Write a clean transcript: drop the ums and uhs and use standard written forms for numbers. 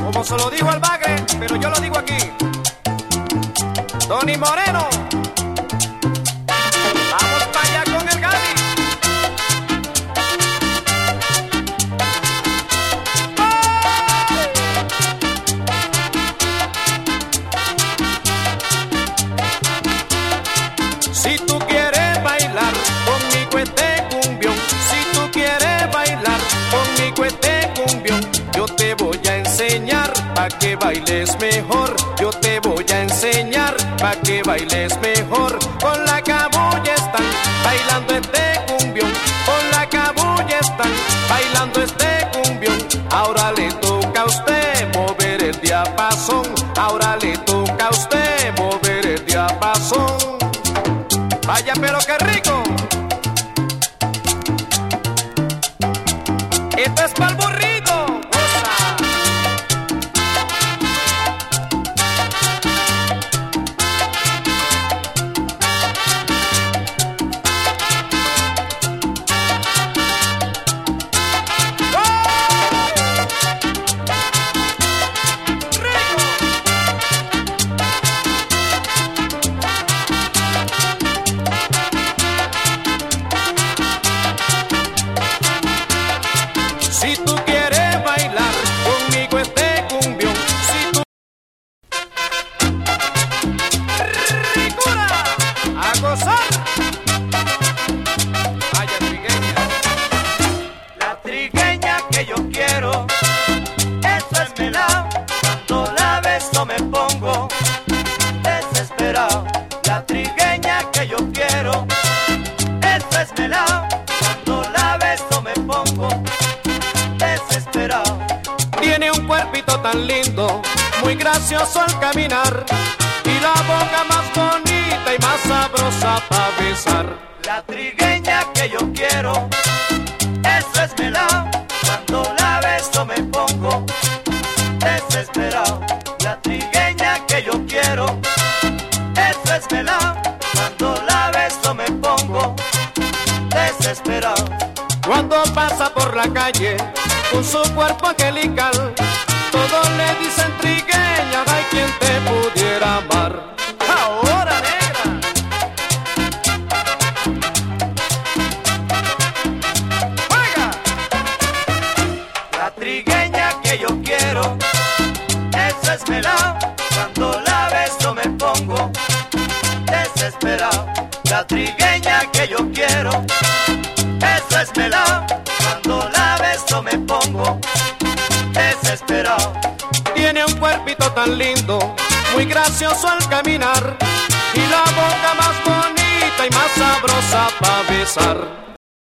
Como se lo digo al bagre, pero yo lo digo aquí. Tony Moreno, vamos para allá con el Gaby. Si tú quieres bailar conmigo este cumbión, si tú quieres bailar conmigo este cumbión, yo te voy a enseñar pa' que bailes mejor. Yo te voy a enseñar pa' que bailes mejor. Con la cabulla están bailando este cumbión, con la cabulla están bailando este cumbión. Ahora le toca a usted mover el diapasón, ahora le toca a usted mover el diapasón. Vaya pero qué rico. Esto es pa'l burrito. Si tú quieres bailar conmigo este cumbión, si tú... ¡Ricura! ¡A gozar! Vaya trigueña. La trigueña que yo quiero, eso es melao. Cuando la beso me pongo desesperado. La trigueña que yo quiero, eso es melao. Cuando la beso me pongo desesperado. Tiene un cuerpito tan lindo, muy gracioso al caminar, y la boca más bonita y más sabrosa pa' besar. La trigueña que yo quiero, eso es melao. Cuando la beso me pongo desesperado. La trigueña que yo quiero, eso es melao. Cuando la beso me pongo desesperado. Cuando pasa por la calle con su cuerpo angelical, todos le dicen trigueña, hay quien te pudiera amar. Ahora negra. ¡Juega! La trigueña que yo quiero, eso es melao. Cuando la beso me pongo desesperado. La trigueña que yo quiero, eso es melao. Cuando la beso me pongo desesperado. Tiene un cuerpito tan lindo, muy gracioso al caminar, y la boca más bonita y más sabrosa pa' besar.